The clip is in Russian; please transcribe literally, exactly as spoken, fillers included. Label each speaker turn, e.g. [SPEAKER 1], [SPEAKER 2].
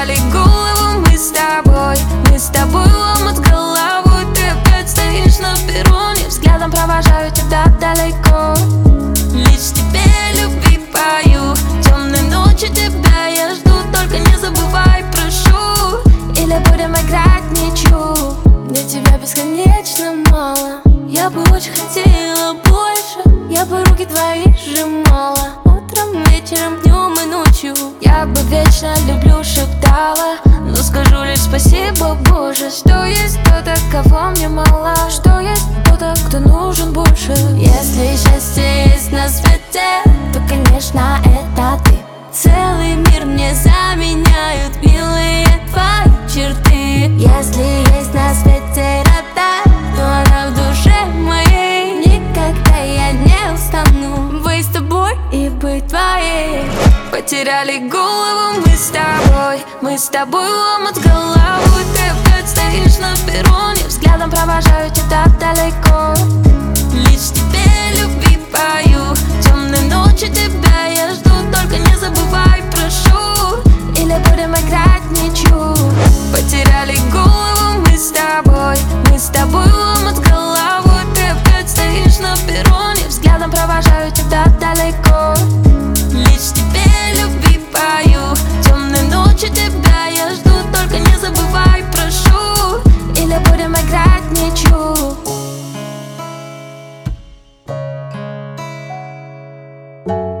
[SPEAKER 1] Потеряли голову мы с тобой, мы с тобой омут с головой. Ты опять стоишь на перроне, взглядом провожаю тебя далеко. Лишь тебе любви пою, темной ночи тебя я жду. Только не забывай, прошу, или будем играть ничью. Для тебя бесконечно мало, я бы очень хотела больше. Я бы руки твои сжимала утром, вечером, днем и ночью. Я бы вечно люблю шептала, но скажу лишь спасибо, Боже, что есть кто-то, кого мне мало, что есть кто-то, кто нужен больше. Если счастье есть на свете, то, конечно, это ты. Целый мир мне заменяют милые твои черты. Если есть на свете радость, то она в душе моей. Никогда я не устану быть с тобой и быть твоей. Потеряли голову мы с тобой, мы с тобой омут с головой. Ты опять стоишь на перроне, взглядом провожаю тебя далеко. Лишь тебе любви пою, темной ночи тебя я жду. Только не забывай, прошу, или будем играть ничью. Потеряли голову мы с тобой, мы с тобой омут с головой. Ты опять стоишь на перроне, взглядом провожаю тебя далеко. Лишь тебе любви пою, темной ночи тебя я жду. Только не забывай, прошу, или будем играть ничью.
[SPEAKER 2] Thank